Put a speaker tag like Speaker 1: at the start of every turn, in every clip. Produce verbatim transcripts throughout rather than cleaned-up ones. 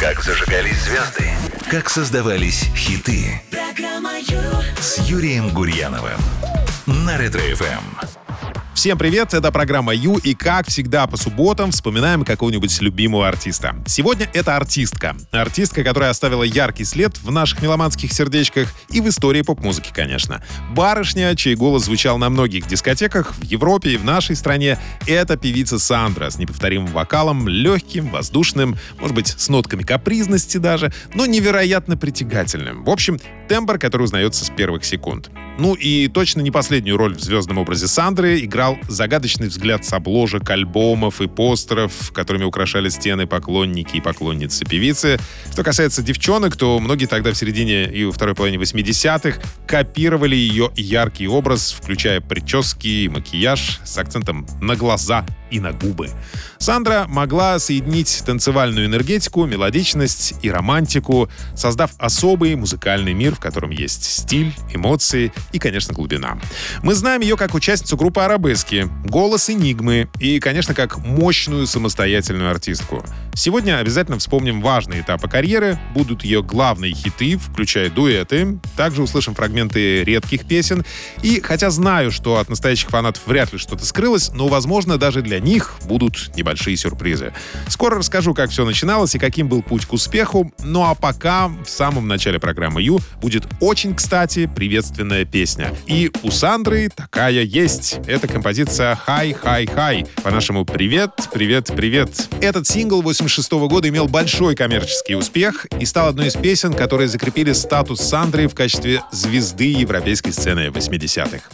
Speaker 1: Как зажигались звезды, как создавались хиты.
Speaker 2: Программа Ю
Speaker 1: С Юрием Гурьяновым на Ретро-эф эм.
Speaker 3: Всем привет, это программа Ю, и как всегда по субботам вспоминаем какого-нибудь любимого артиста. Сегодня это артистка. Артистка, которая оставила яркий след в наших меломанских сердечках и в истории поп-музыки, конечно. Барышня, чей голос звучал на многих дискотеках в Европе и в нашей стране, это певица Сандра с неповторимым вокалом, легким, воздушным, может быть, с нотками капризности даже, но невероятно притягательным. В общем, тембр, который узнается с первых секунд. Ну и точно не последнюю роль в звездном образе Сандры играл загадочный взгляд с обложек альбомов и постеров, которыми украшали стены поклонники и поклонницы певицы. Что касается девчонок, то многие тогда в середине и во второй половине восьмидесятых копировали ее яркий образ, включая прически и макияж с акцентом на глаза и на губы. Сандра могла соединить танцевальную энергетику, мелодичность и романтику, создав особый музыкальный мир, в котором есть стиль, эмоции и, конечно, глубина. Мы знаем ее как участницу группы «Арабески», голос «Энигмы» и, конечно, как мощную самостоятельную артистку. Сегодня обязательно вспомним важные этапы карьеры, будут ее главные хиты, включая дуэты, также услышим фрагменты редких песен. И хотя знаю, что от настоящих фанатов вряд ли что-то скрылось, но, возможно, даже для них будут небольшие сюрпризы. Скоро расскажу, как все начиналось и каким был путь к успеху. Ну а пока в самом начале программы Ю будет очень, кстати, приветственная песня. И у Сандры такая есть. Это композиция «Хай, хай, хай». По-нашему «Привет, привет, привет». Этот сингл восемьдесят шестого года имел большой коммерческий успех и стал одной из песен, которые закрепили статус Сандры в качестве звезды европейской сцены восьмидесятых.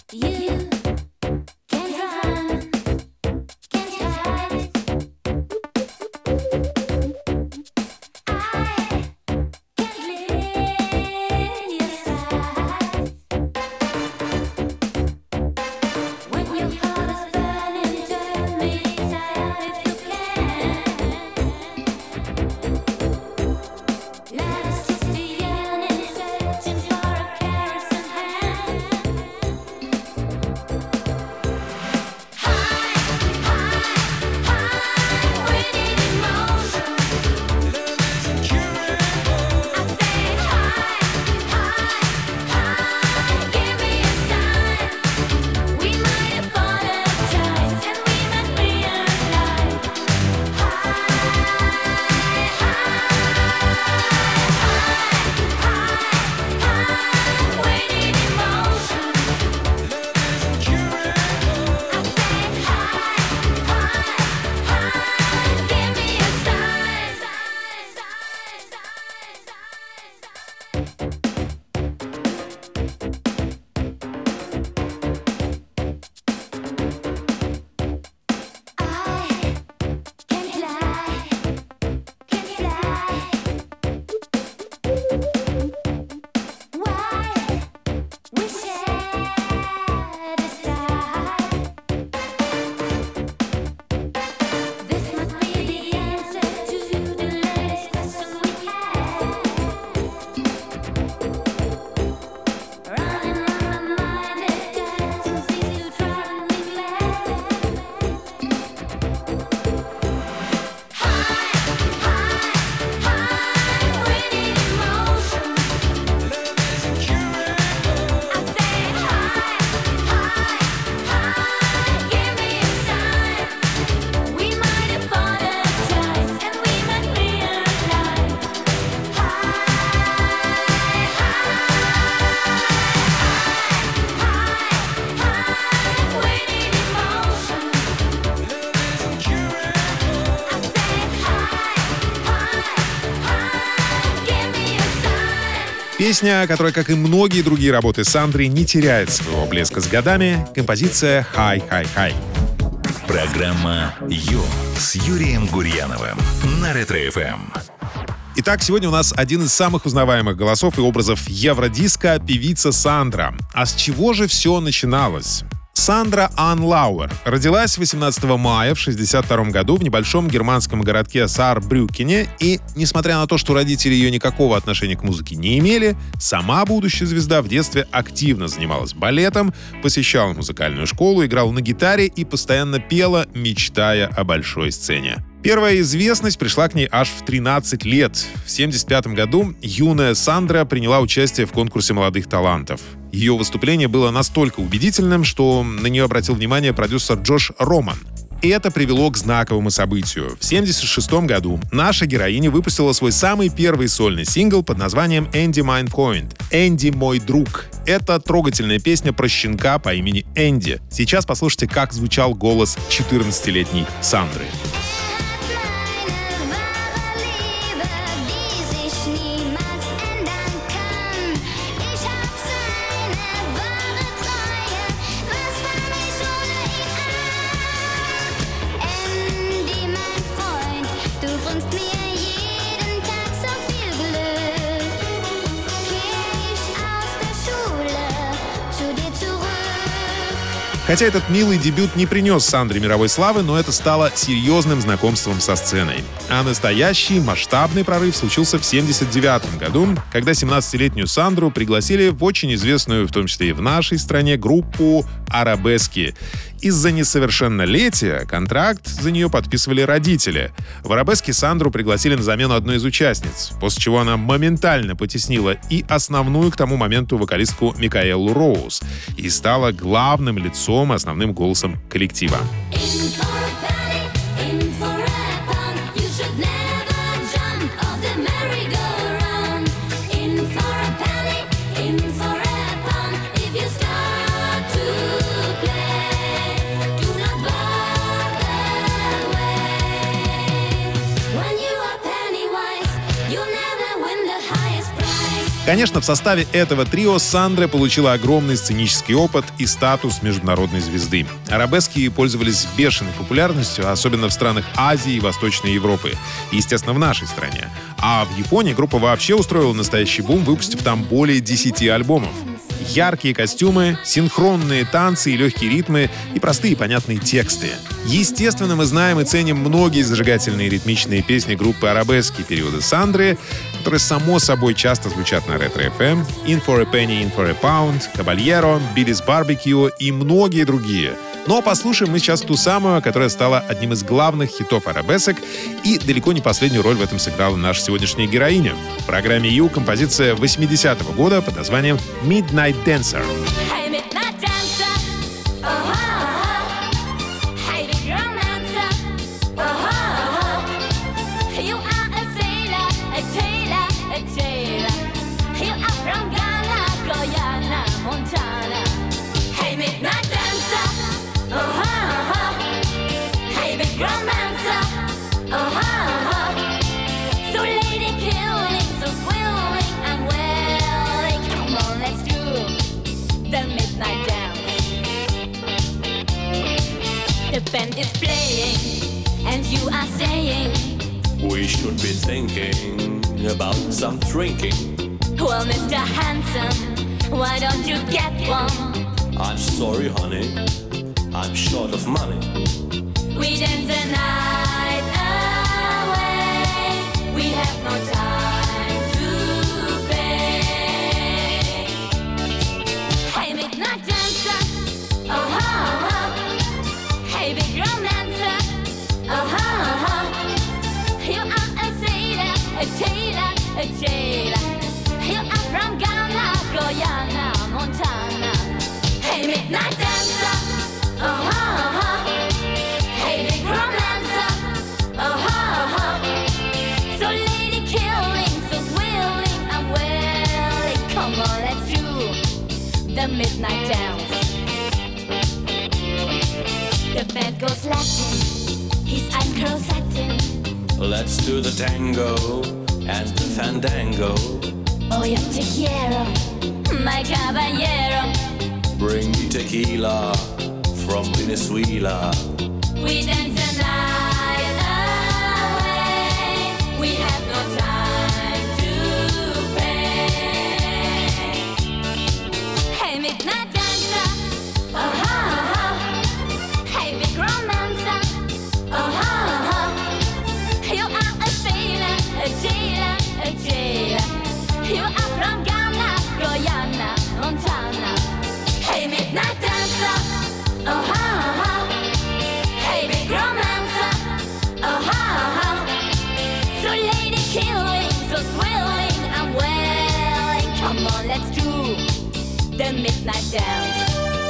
Speaker 3: Песня, которая, как и многие другие работы Сандры, не теряет своего блеска с годами. Композиция «Хай, хай, хай».
Speaker 1: Программа Ю с Юрием Гурьяновым на Ретро-эф эм.
Speaker 3: Итак, сегодня у нас один из самых узнаваемых голосов и образов евродиска — певица Сандра. А с чего же все начиналось? Сандра Ан Лауэр родилась восемнадцатого мая в шестьдесят втором году в небольшом германском городке Саарбрюкене, и, несмотря на то, что родители ее никакого отношения к музыке не имели, сама будущая звезда в детстве активно занималась балетом, посещала музыкальную школу, играла на гитаре и постоянно пела, мечтая о большой сцене. Первая известность пришла к ней аж в тринадцать лет. В семьдесят пятом году юная Сандра приняла участие в конкурсе молодых талантов. Ее выступление было настолько убедительным, что на нее обратил внимание продюсер Джош Роман. И это привело к знаковому событию. В семьдесят шестом году наша героиня выпустила свой самый первый сольный сингл под названием «Энди Майн Фройнд» — «Энди мой друг». Это трогательная песня про щенка по имени Энди. Сейчас послушайте, как звучал голос четырнадцатилетней Сандры. Хотя этот милый дебют не принес Сандре мировой славы, но это стало серьезным знакомством со сценой. А настоящий масштабный прорыв случился в семьдесят девятом году, когда семнадцатилетнюю Сандру пригласили в очень известную, в том числе и в нашей стране, группу «Арабески». Из-за несовершеннолетия контракт за нее подписывали родители. В «Арабеске» Сандру пригласили на замену одной из участниц, после чего она моментально потеснила и основную к тому моменту вокалистку Микаэлу Роуз и стала главным лицом, основным голосом коллектива. Конечно, в составе этого трио Сандра получила огромный сценический опыт и статус международной звезды. Арабески пользовались бешеной популярностью, особенно в странах Азии и Восточной Европы. И, естественно, в нашей стране. А в Японии группа вообще устроила настоящий бум, выпустив там более десяти альбомов. Яркие костюмы, синхронные танцы и легкие ритмы и простые понятные тексты. Естественно, мы знаем и ценим многие зажигательные ритмичные песни группы «Арабески» периода Сандры, которые, само собой, часто звучат на Ретро-эф эм, «In for a Penny, In for a Pound», «Caballero», «Billy's Barbecue» и многие другие. Но послушаем мы сейчас ту самую, которая стала одним из главных хитов арабесок, и далеко не последнюю роль в этом сыграла наша сегодняшняя героиня. В программе «Ю» композиция восьмидесятого года под названием «Midnight Dancer».
Speaker 2: The band is playing, and you are saying
Speaker 4: we should be thinking about some drinking.
Speaker 2: Well, Mister Handsome, why don't you get one?
Speaker 4: I'm sorry, honey, I'm short of money.
Speaker 2: We dance the night away, we have no time to pay. Hey, midnight dancer, oh ho ho. Hey, big romancer, oh ho ho. You are a sailor, a tailor, a jailer. You are from Ghana, Guyana, Montana. Hey, midnight dancer, oh ho ho. Hey, big romancer, oh ho ho. So lady killing, so willing and willing. Come on, let's do the midnight dance. The bed goes Latin, his eyes curl satin.
Speaker 4: Let's do the tango and the fandango.
Speaker 2: Oh, yo te quiero, my caballero.
Speaker 4: Bring me tequila from Venezuela.
Speaker 2: We dance the night away, we have no time to pay. Hey, midnight dancer, oh ho ho. Hey, big romancer, oh ho ho. You are a sailor, a jailer, a jailer. You are from Ghana, Guyana, Montana. Hey, midnight dancer, oh ho ho. Hey, big romancer. lady killing, so thrilling, I'm willing. Come on, let's do the midnight dance.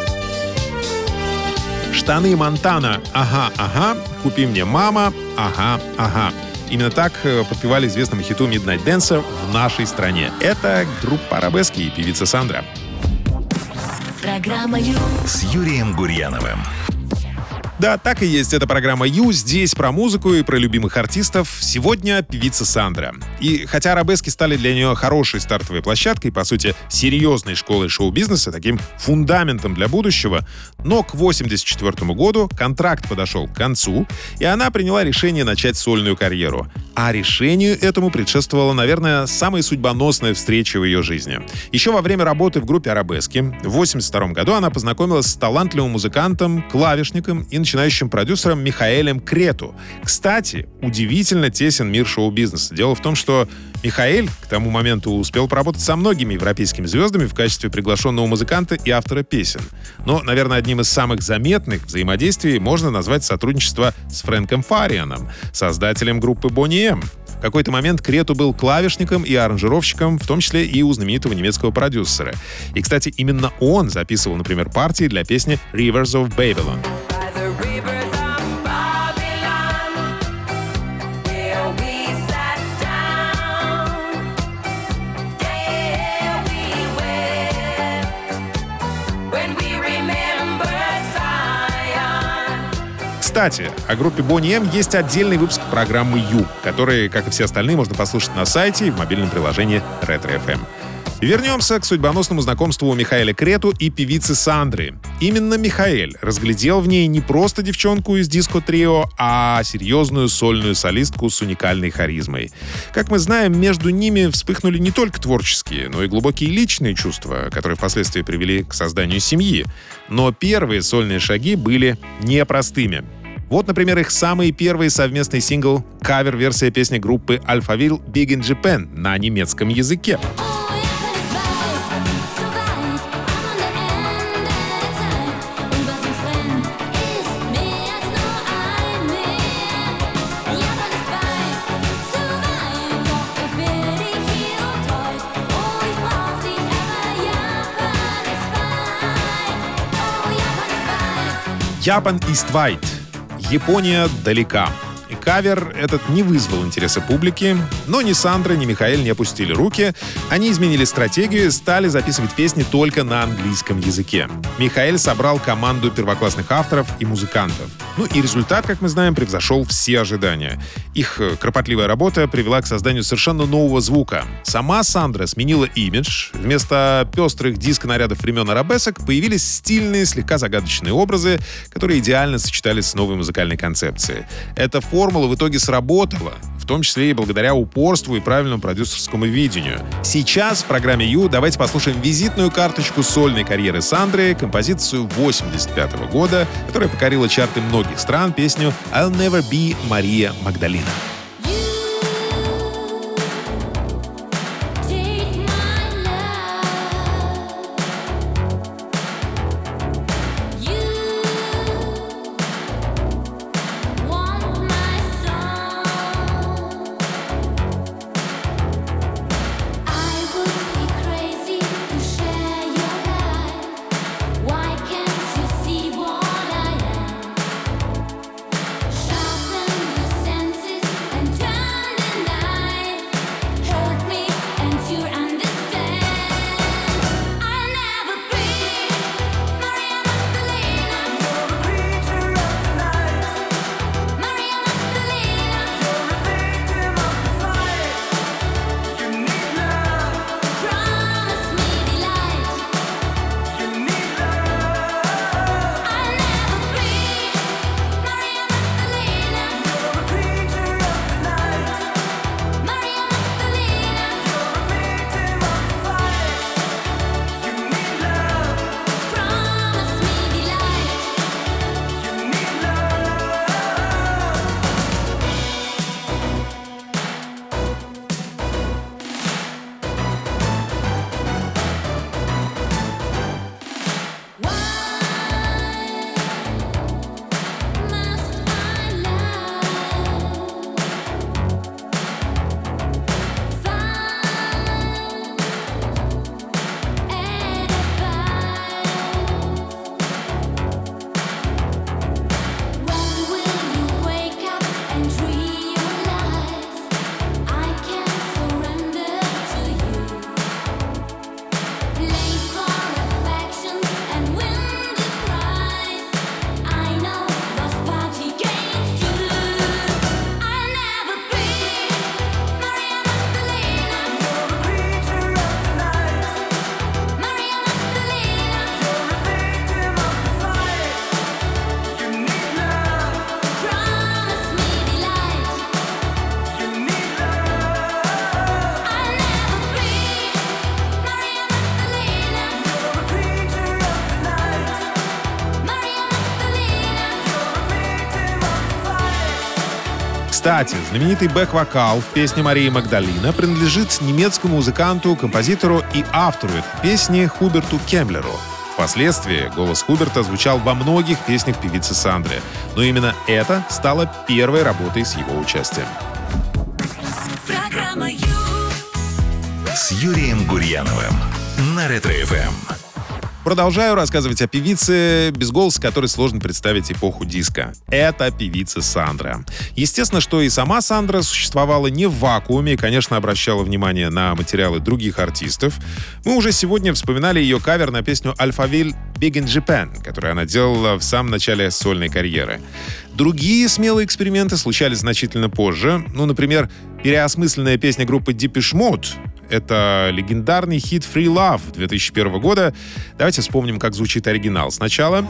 Speaker 3: Штаны Монтана, ага, ага, купи мне мама, ага, ага. Именно так подпевали известному хиту Midnight Dancer в нашей стране. Это группа Арабески и певица Сандра.
Speaker 2: Программа Ю.
Speaker 1: С Юрием Гурьяновым.
Speaker 3: Да, так и есть. Это программа Ю. Здесь про музыку и про любимых артистов. Сегодня певица Сандра. И хотя арабески стали для нее хорошей стартовой площадкой, по сути, серьезной школой шоу-бизнеса, таким фундаментом для будущего, но к восемьдесят четвёртому году контракт подошел к концу, и она приняла решение начать сольную карьеру. А решению этому предшествовала, наверное, самая судьбоносная встреча в ее жизни. Еще во время работы в группе Арабески в восемьдесят втором году она познакомилась с талантливым музыкантом, клавишником и начинающим продюсером Михаэлем Крету. Кстати, удивительно тесен мир шоу-бизнеса. Дело в том, что Михаэль к тому моменту успел поработать со многими европейскими звездами в качестве приглашенного музыканта и автора песен. Но, наверное, одним из самых заметных взаимодействий можно назвать сотрудничество с Фрэнком Фарианом, создателем группы Boney M. В какой-то момент Крету был клавишником и аранжировщиком, в том числе и у знаменитого немецкого продюсера. И, кстати, именно он записывал, например, партии для песни «Rivers of Babylon». Кстати, о группе Boney M есть отдельный выпуск программы Ю, который, как и все остальные, можно послушать на сайте и в мобильном приложении Ретро эф эм. Вернемся к судьбоносному знакомству Михаэля Крету и певицы Сандры. Именно Михаэль разглядел в ней не просто девчонку из диско-трио, а серьезную сольную солистку с уникальной харизмой. Как мы знаем, между ними вспыхнули не только творческие, но и глубокие личные чувства, которые впоследствии привели к созданию семьи. Но первые сольные шаги были непростыми. Вот, например, их самый первый совместный сингл — кавер-версия песни группы Alphaville «Big in Japan» на немецком языке. «Japan ist weit». Япония далека. И кавер этот не вызвал интереса публики, но ни Сандра, ни Михаэль не опустили руки. Они изменили стратегию и стали записывать песни только на английском языке. Михаэль собрал команду первоклассных авторов и музыкантов. Ну и результат, как мы знаем, превзошел все ожидания. Их кропотливая работа привела к созданию совершенно нового звука. Сама Сандра сменила имидж. Вместо пестрых диско-нарядов времен арабесок появились стильные, слегка загадочные образы, которые идеально сочетались с новой музыкальной концепцией. Эта формула в итоге сработала, в том числе и благодаря упорству и правильному продюсерскому видению. Сейчас в программе Ю давайте послушаем визитную карточку сольной карьеры Сандры, композицию восемьдесят пятого года, которая покорила чарты многих стран, песню «I'll Never Be Мария Магдалина».
Speaker 2: Sharpen your senses.
Speaker 3: Кстати, знаменитый бэк-вокал в песне Марии Магдалина принадлежит немецкому музыканту, композитору и автору этой песни Хуберту Кеммлеру. Впоследствии голос Хуберта звучал во многих песнях певицы Сандры, но именно это стало первой работой с его участием.
Speaker 2: Программа Ю.
Speaker 1: С Юрием Гурьяновым на Ретро-эф эм.
Speaker 3: Продолжаю рассказывать о певице, без голоса которой сложно представить эпоху диска. Это певица Сандра. Естественно, что и сама Сандра существовала не в вакууме и, конечно, обращала внимание на материалы других артистов. Мы уже сегодня вспоминали ее кавер на песню «Alphaville Big in Japan», которую она делала в самом начале сольной карьеры. Другие смелые эксперименты случались значительно позже. Ну, например, переосмысленная песня группы Depeche Mode. Это легендарный хит «Free Love» две тысячи первого года. Давайте вспомним, как звучит оригинал. Сначала...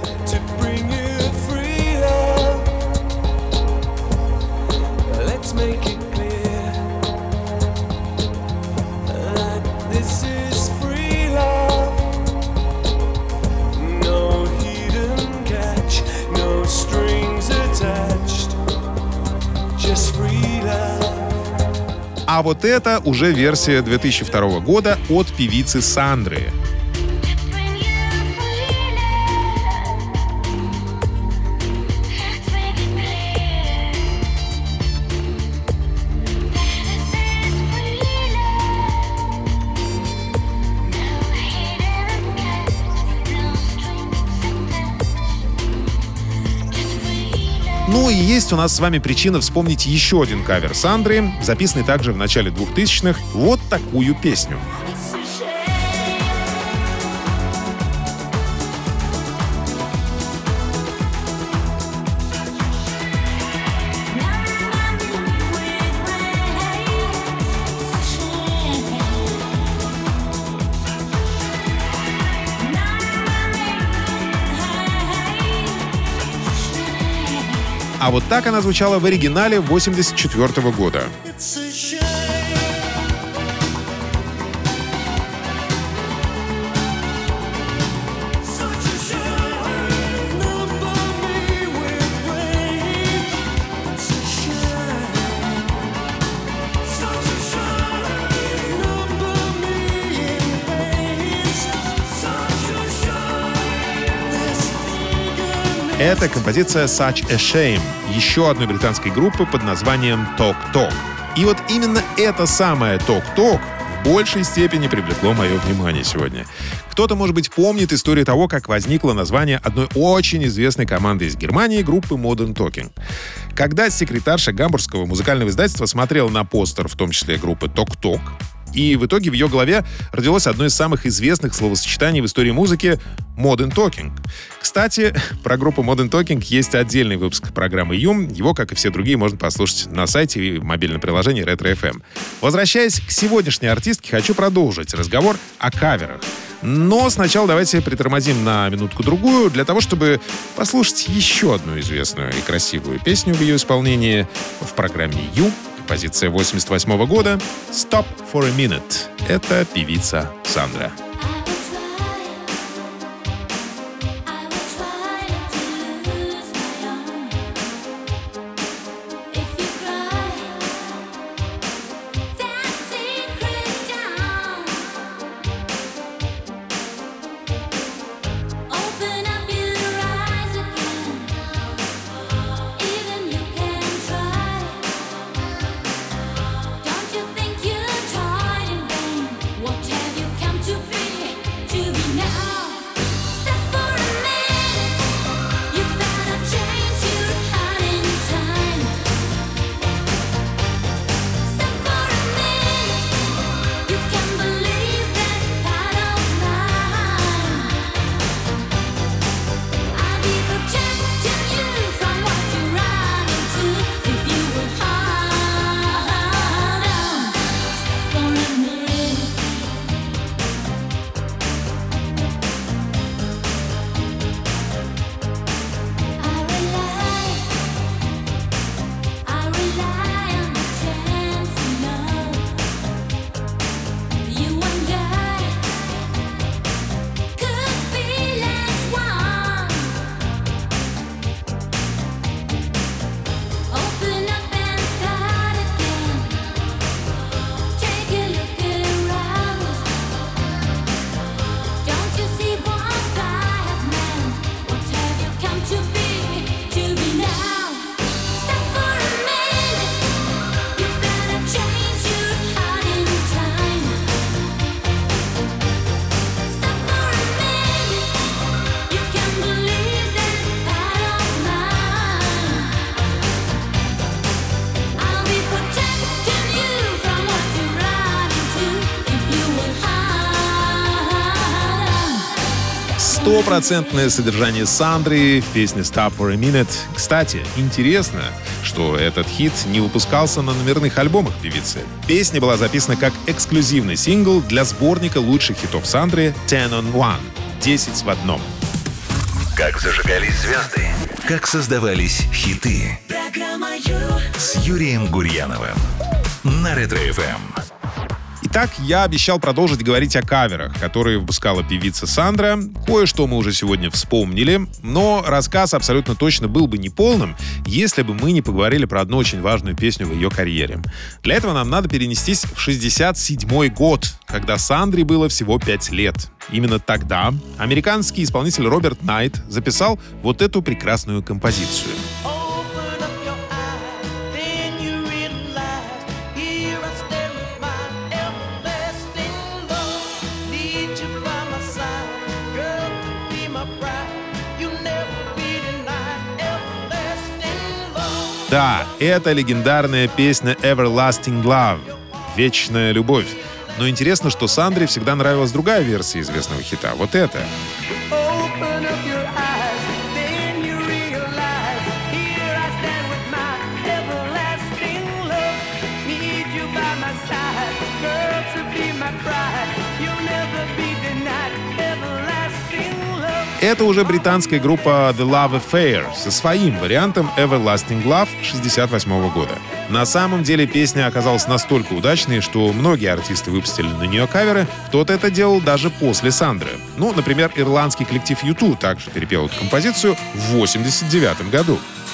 Speaker 3: А вот это уже версия две тысячи второго года от певицы Сандры. Ну и есть у нас с вами причина вспомнить еще один кавер Сандры, записанный также в начале двухтысячных. Вот такую песню. А вот так она звучала в оригинале восемьдесят четвёртого года. Это композиция «Such a Shame» еще одной британской группы под названием «Talk Talk». И вот именно это самое «Talk Talk» в большей степени привлекло мое внимание сегодня. Кто-то, может быть, помнит историю того, как возникло название одной очень известной команды из Германии, группы Modern Talking. Когда секретарша гамбургского музыкального издательства смотрела на постер, в том числе группы Talk Talk, и в итоге в ее голове родилось одно из самых известных словосочетаний в истории музыки — Modern Talking. Кстати, про группу Modern Talking есть отдельный выпуск программы Ю. Его, как и все другие, можно послушать на сайте и в мобильном приложении Ретро-эф эм. Возвращаясь к сегодняшней артистке, хочу продолжить разговор о каверах. Но сначала давайте притормозим на минутку-другую для того, чтобы послушать еще одну известную и красивую песню в ее исполнении в программе Ю. Позиция восемьдесят восьмого года «Stop for a Minute». Это певица Сандра.
Speaker 2: Don't you think you're tried in vain? What have you come to be?
Speaker 3: Стопроцентное содержание Сандры в песне «Stop for a Minute». Кстати, интересно, что этот хит не выпускался на номерных альбомах певицы. Песня была записана как эксклюзивный сингл для сборника лучших хитов Сандры «ten on one» — десять в одном.
Speaker 1: Как зажигались звезды, как создавались хиты.
Speaker 2: Программа Ю.
Speaker 1: С Юрием Гурьяновым на Ретро-эф эм.
Speaker 3: Итак, я обещал продолжить говорить о каверах, которые выпускала певица Сандра. Кое-что мы уже сегодня вспомнили, но рассказ абсолютно точно был бы неполным, если бы мы не поговорили про одну очень важную песню в ее карьере. Для этого нам надо перенестись в шестьдесят седьмой год, когда Сандре было всего пять лет. Именно тогда американский исполнитель Роберт Найт записал вот эту прекрасную композицию. Да, это легендарная песня «Everlasting Love» — «Вечная любовь». Но интересно, что Сандре всегда нравилась другая версия известного хита. Вот это. Это уже британская группа The Love Affair со своим вариантом Everlasting Love шестьдесят восьмого года. На самом деле песня оказалась настолько удачной, что многие артисты выпустили на нее каверы. Кто-то это делал даже после Сандры. Ну, например, ирландский коллектив ю ту также перепел эту композицию в восемьдесят девятом году.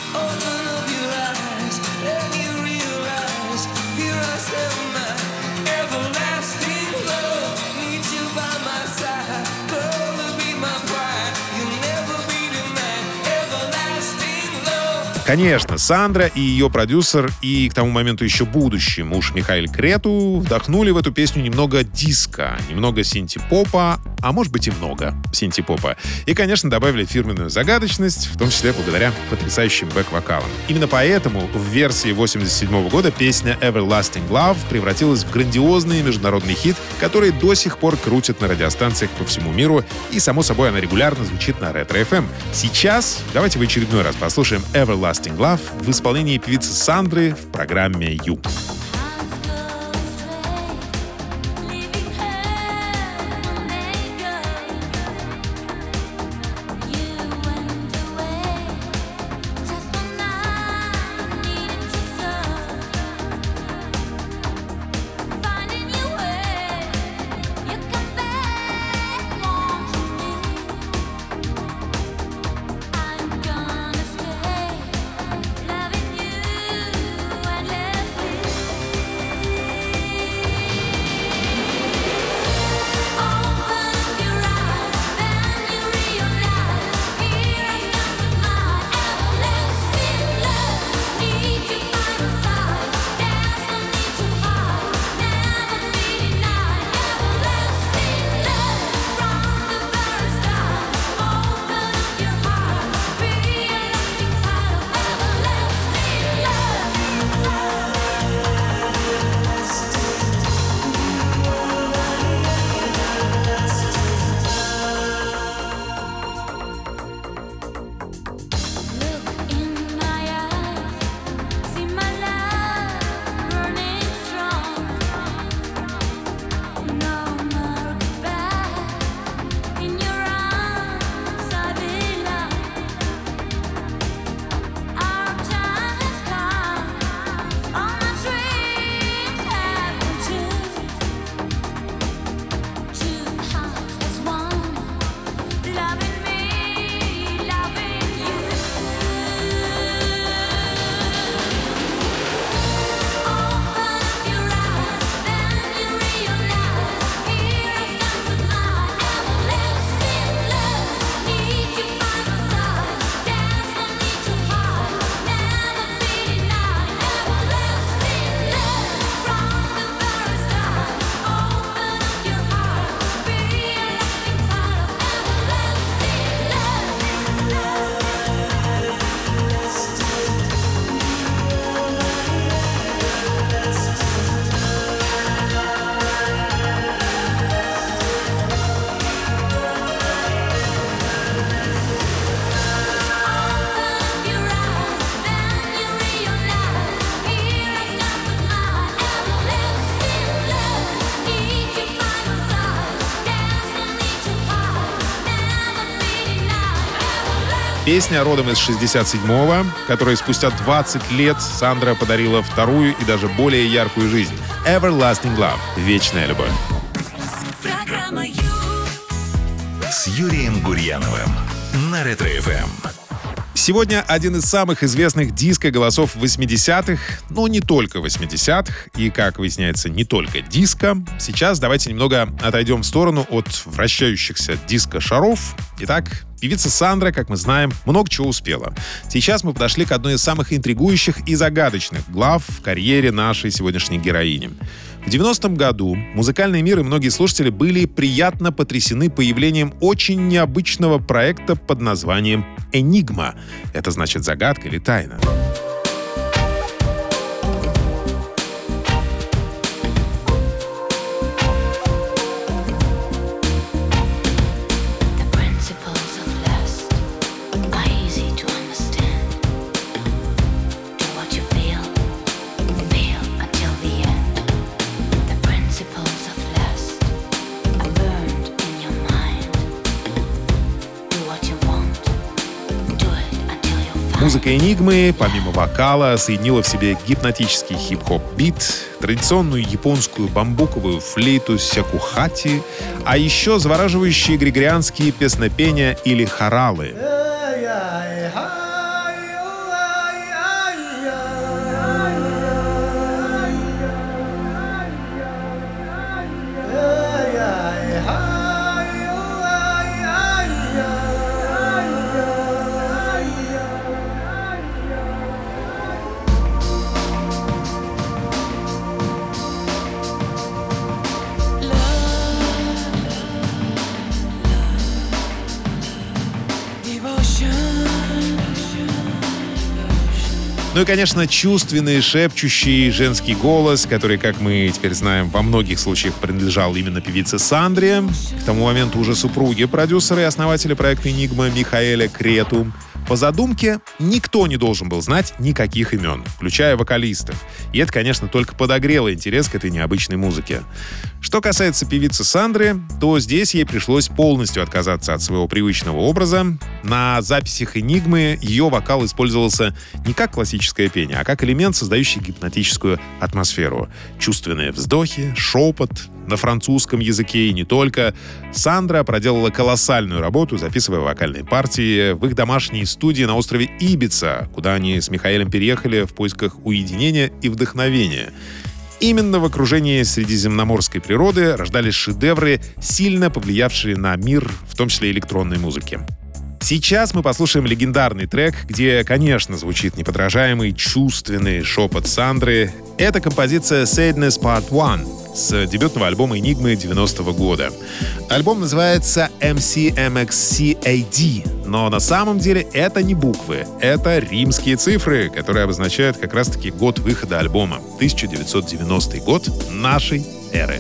Speaker 3: Конечно, Сандра и ее продюсер, и к тому моменту еще будущий муж Михаил Крету вдохнули в эту песню немного диска, немного синти-попа, а может быть и много синти-попа. И, конечно, добавили фирменную загадочность, в том числе благодаря потрясающим бэк-вокалам. Именно поэтому в версии восемьдесят седьмого года песня «Everlasting Love» превратилась в грандиозный международный хит, который до сих пор крутят на радиостанциях по всему миру, и, само собой, она регулярно звучит на Ретро-эф эм. Сейчас давайте в очередной раз послушаем «Everlasting Love» в исполнении певицы Сандры в программе «Ю». Песня родом из шестьдесят седьмого, которой спустя двадцать лет Сандра подарила вторую и даже более яркую жизнь. Everlasting Love — вечная любовь.
Speaker 2: Программа Ю.
Speaker 1: С Юрием Гурьяновым на Ретро-эф эм.
Speaker 3: Сегодня один из самых известных диско-голосов восьмидесятых, но не только восьмидесятых, и, как выясняется, не только диско. Сейчас давайте немного отойдем в сторону от вращающихся диско-шаров. Итак, певица Сандра, как мы знаем, много чего успела. Сейчас мы подошли к одной из самых интригующих и загадочных глав в карьере нашей сегодняшней героини. В девяностом году музыкальный мир и многие слушатели были приятно потрясены появлением очень необычного проекта под названием «Энигма». Это значит загадка или тайна. Музыка «Энигмы», помимо вокала, соединила в себе гипнотический хип-хоп-бит, традиционную японскую бамбуковую флейту сякухати, а еще завораживающие григорианские песнопения или хоралы. Ну и, конечно, чувственный, шепчущий женский голос, который, как мы теперь знаем, во многих случаях принадлежал именно певице Сандре. К тому моменту уже супруги продюсера и основателя проекта «Энигма» Михаэля Крету. По задумке, никто не должен был знать никаких имен, включая вокалистов. И это, конечно, только подогрело интерес к этой необычной музыке. Что касается певицы Сандры, то здесь ей пришлось полностью отказаться от своего привычного образа. На записях «Энигмы» ее вокал использовался не как классическое пение, а как элемент, создающий гипнотическую атмосферу. Чувственные вздохи, шепот на французском языке и не только. Сандра проделала колоссальную работу, записывая вокальные партии в их домашней студии на острове Ибица, куда они с Михаэлем переехали в поисках уединения и вдохновения. Именно в окружении средиземноморской природы рождались шедевры, сильно повлиявшие на мир, в том числе электронной музыки. Сейчас мы послушаем легендарный трек, где, конечно, звучит неподражаемый чувственный шепот Сандры. Это композиция «Sadness Part один» с дебютного альбома «Энигмы» девяностого года. Альбом называется эм си эм икс си эй ди, но на самом деле это не буквы, это римские цифры, которые обозначают как раз-таки год выхода альбома — тысяча девятьсот девяностый год нашей эры.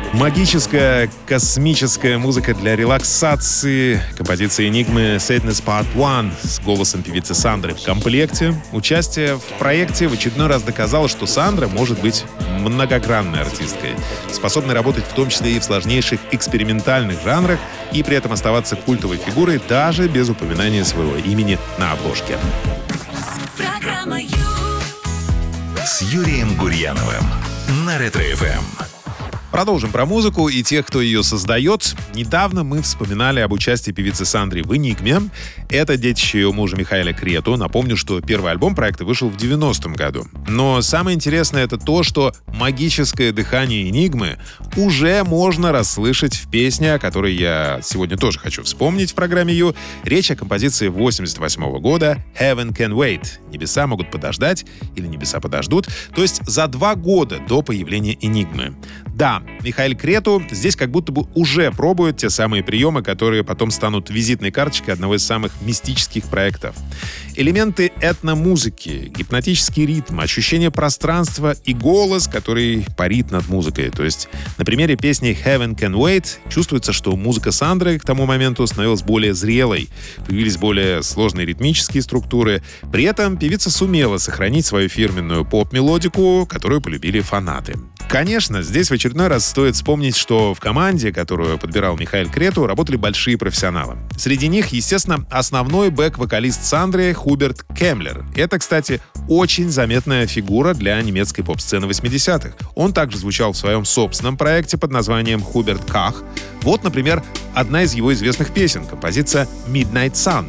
Speaker 3: Магическая, космическая музыка для релаксации. Композиция Enigma Sadness Part один с голосом певицы Сандры в комплекте. Участие в проекте в очередной раз доказало, что Сандра может быть многогранной артисткой, способной работать в том числе и в сложнейших экспериментальных жанрах и при этом оставаться культовой фигурой даже без упоминания своего имени на обложке.
Speaker 2: Программа Ю.
Speaker 1: С Юрием Гурьяновым на Ретро-эф эм.
Speaker 3: Продолжим про музыку и тех, кто ее создает. Недавно мы вспоминали об участии певицы Сандры в «Энигме». Это детище ее мужа Михаэля Крету. Напомню, что первый альбом проекта вышел в девяностом году. Но самое интересное — это то, что магическое дыхание «Энигмы» уже можно расслышать в песне, о которой я сегодня тоже хочу вспомнить в программе «Ю». Речь о композиции восемьдесят восьмого года «Heaven Can Wait». «Небеса могут подождать» или «Небеса подождут», то есть за два года до появления «Энигмы». Да, Михаэль Крету здесь как будто бы уже пробует те самые приемы, которые потом станут визитной карточкой одного из самых мистических проектов. Элементы этномузыки, гипнотический ритм, ощущение пространства и голос, который парит над музыкой. То есть на примере песни «Heaven Can Wait» чувствуется, что музыка Сандры к тому моменту становилась более зрелой, появились более сложные ритмические структуры. При этом певица сумела сохранить свою фирменную поп-мелодику, которую полюбили фанаты. Конечно, здесь в очередной раз стоит вспомнить, что в команде, которую подбирал Михаэль Крету, работали большие профессионалы. Среди них, естественно, основной бэк-вокалист Сандры Хуберт Кемлер. Это, кстати, очень заметная фигура для немецкой поп-сцены восьмидесятых. Он также звучал в своем собственном проекте под названием «Хуберт Ках». Вот, например, одна из его известных песен, композиция «Midnight Sun».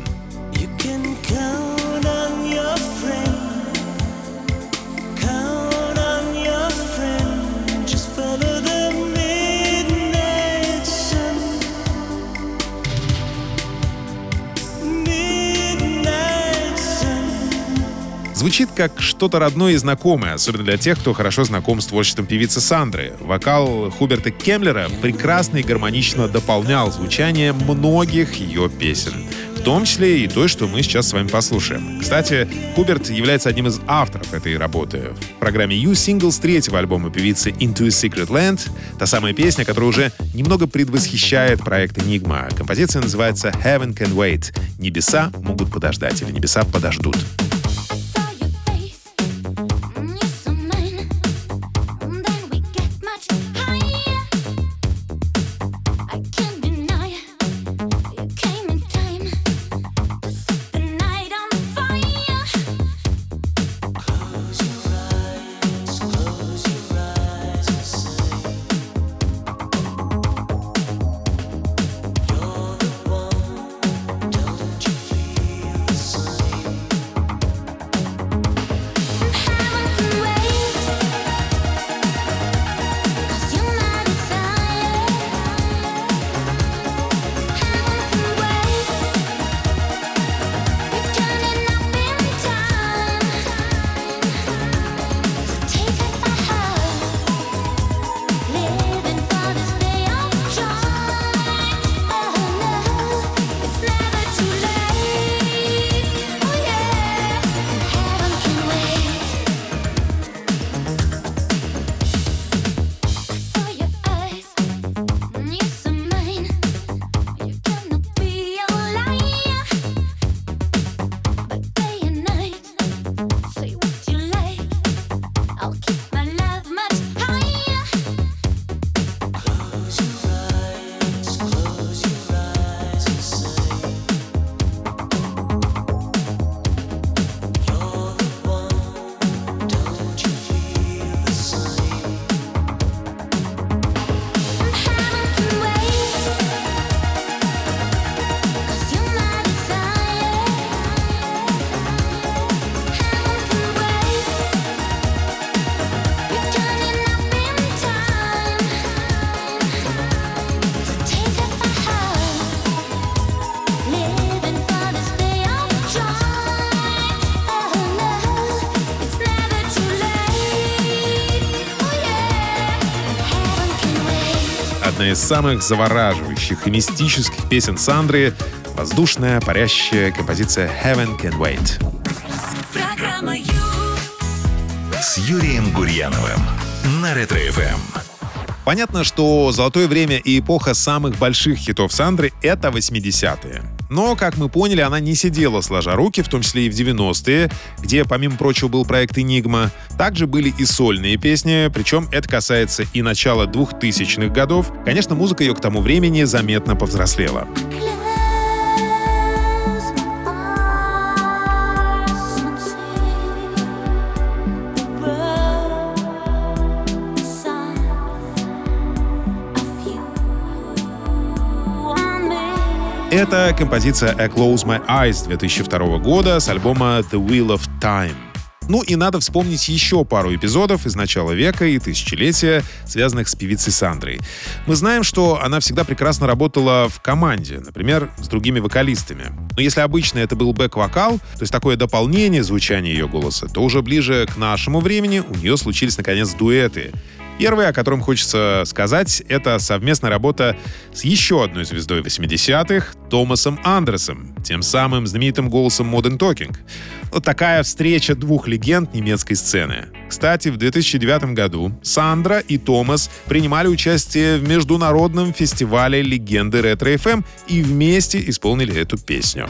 Speaker 3: Звучит как что-то родное и знакомое, особенно для тех, кто хорошо знаком с творчеством певицы Сандры. Вокал Хуберта Кемлера прекрасно и гармонично дополнял звучание многих ее песен, в том числе и той, что мы сейчас с вами послушаем. Кстати, Хуберт является одним из авторов этой работы. В программе «Ю» сингл с третьего альбома певицы «Into a Secret Land», та самая песня, которая уже немного предвосхищает проект «Энигма». Композиция называется «Heaven Can Wait». «Небеса могут подождать» или «Небеса подождут». Одна из самых завораживающих и мистических песен Сандры — воздушная, парящая композиция «Heaven Can Wait».
Speaker 2: Программа Ю.
Speaker 1: С Юрием Гурьяновым на Ретро-эф эм.
Speaker 3: Понятно, что золотое время и эпоха самых больших хитов Сандры — это восьмидесятые. Но, как мы поняли, она не сидела сложа руки, в том числе и в девяностые, где, помимо прочего, был проект «Энигма». Также были и сольные песни, причем это касается и начала двухтысячных годов. Конечно, музыка ее к тому времени заметно повзрослела. Это композиция «I Close My Eyes» две тысячи второго года с альбома «The Wheel of Time». Ну и надо вспомнить еще пару эпизодов из начала века и тысячелетия, связанных с певицей Сандрой. Мы знаем, что она всегда прекрасно работала в команде, например, с другими вокалистами. Но если обычно это был бэк-вокал, то есть такое дополнение звучания ее голоса, то уже ближе к нашему времени у нее случились, наконец, дуэты. Первый, о котором хочется сказать, это совместная работа с еще одной звездой восьмидесятых — Томасом Андерсом, тем самым знаменитым голосом Modern Talking. Вот такая встреча двух легенд немецкой сцены. Кстати, в две тысячи девятом году Сандра и Томас принимали участие в международном фестивале «Легенды Ретро-эф эм» и вместе исполнили эту песню.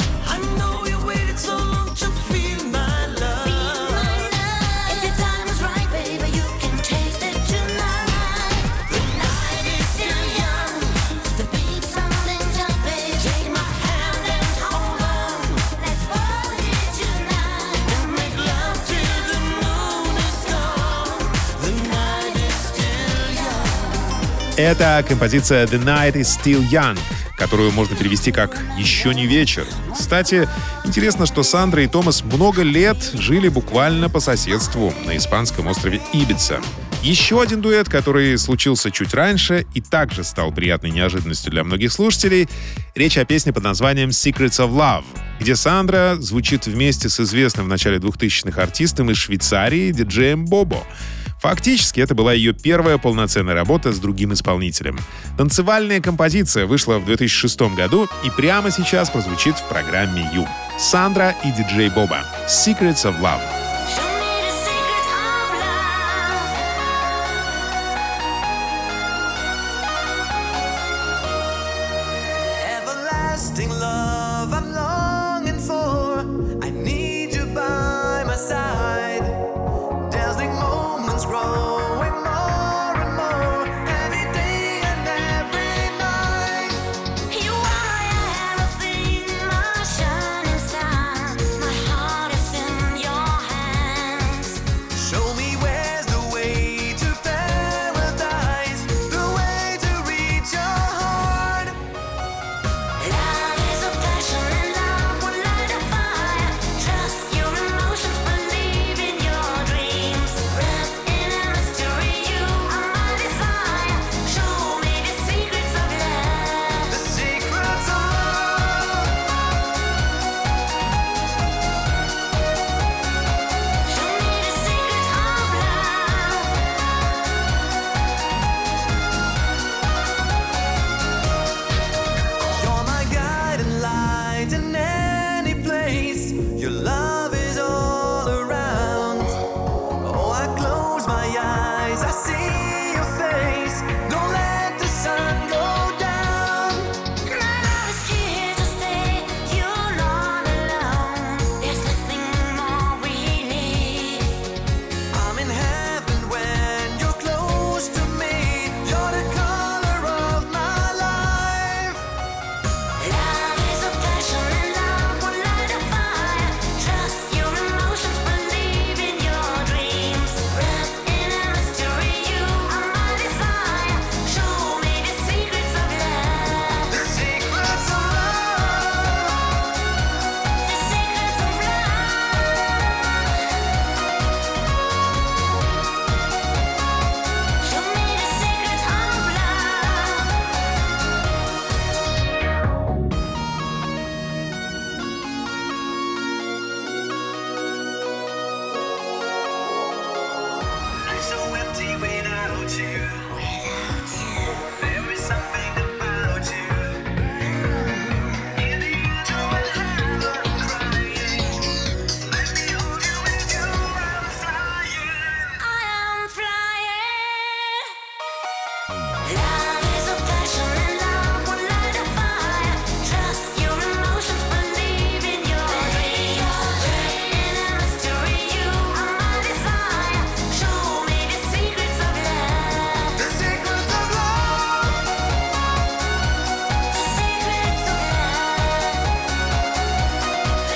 Speaker 3: Это композиция «The Night is Still Young», которую можно перевести как «Еще не вечер». Кстати, интересно, что Сандра и Томас много лет жили буквально по соседству на испанском острове Ибица. Еще один дуэт, который случился чуть раньше и также стал приятной неожиданностью для многих слушателей. Речь о песне под названием «Secrets of Love», где Сандра звучит вместе с известным в начале двухтысячных артистом из Швейцарии диджеем Бобо. Фактически, это была ее первая полноценная работа с другим исполнителем. Танцевальная композиция вышла в две тысячи шестом году и прямо сейчас прозвучит в программе «Ю». Сандра и диджей Бобо. «Secrets of Love».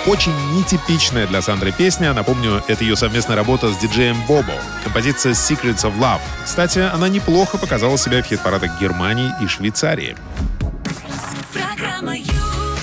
Speaker 3: Очень нетипичная для Сандры песня. Напомню, это ее совместная работа с диджеем Бобо. Композиция Secrets of Love. Кстати, она неплохо показала себя в хит-парадах Германии и Швейцарии.
Speaker 2: Программа Ю.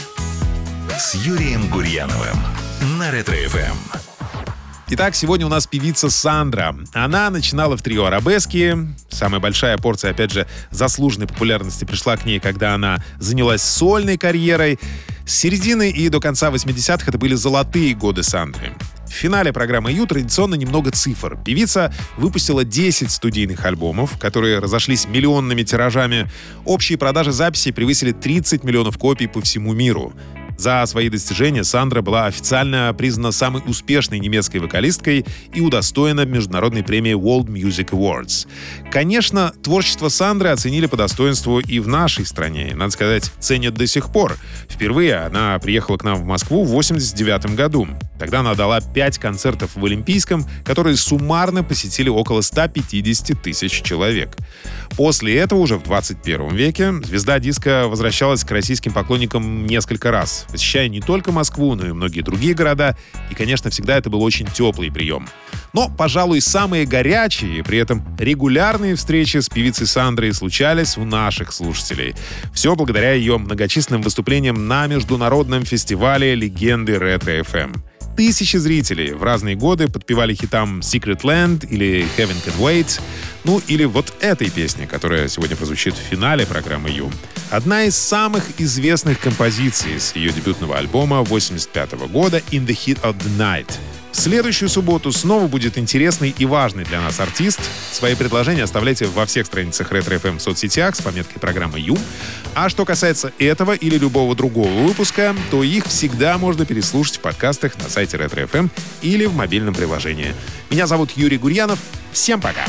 Speaker 1: С Юрием Гурьяновым на Ретро-эф эм.
Speaker 3: Итак, сегодня у нас певица Сандра. Она начинала в трио «Арабески». Самая большая порция, опять же, заслуженной популярности пришла к ней, когда она занялась сольной карьерой. С середины и до конца восьмидесятых это были золотые годы Сандры. В финале программы Ю традиционно немного цифр. Певица выпустила десять студийных альбомов, которые разошлись миллионными тиражами. Общие продажи записей превысили тридцать миллионов копий по всему миру. За свои достижения Сандра была официально признана самой успешной немецкой вокалисткой и удостоена международной премии World Music Awards. Конечно, творчество Сандры оценили по достоинству и в нашей стране. Надо сказать, ценят до сих пор. Впервые она приехала к нам в Москву в восемьдесят девятом году. Тогда она дала пять концертов в Олимпийском, которые суммарно посетили около ста пятидесяти тысяч человек. После этого уже в двадцать первом веке звезда диска возвращалась к российским поклонникам несколько раз, посещая не только Москву, но и многие другие города. И, конечно, всегда это был очень теплый прием. Но, пожалуй, самые горячие и при этом регулярные встречи с певицей Сандрой случались у наших слушателей. Все благодаря ее многочисленным выступлениям на международном фестивале «Легенды Ретро-эф эм». Тысячи зрителей в разные годы подпевали хитам «Secret Land» или «Heaven Can Wait», ну или вот этой песни, которая сегодня прозвучит в финале программы Ю. Одна из самых известных композиций с ее дебютного альбома восемьдесят пятого года «In the Heat of the Night». В следующую субботу снова будет интересный и важный для нас артист. Свои предложения оставляйте во всех страницах Ретро-эф эм в соцсетях с пометкой программы Ю. А что касается этого или любого другого выпуска, то их всегда можно переслушать в подкастах на сайте Ретро-эф эм или в мобильном приложении. Меня зовут Юрий Гурьянов. Всем пока!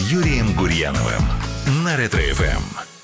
Speaker 1: Юрием Гурьяновым на Ретро-эф эм.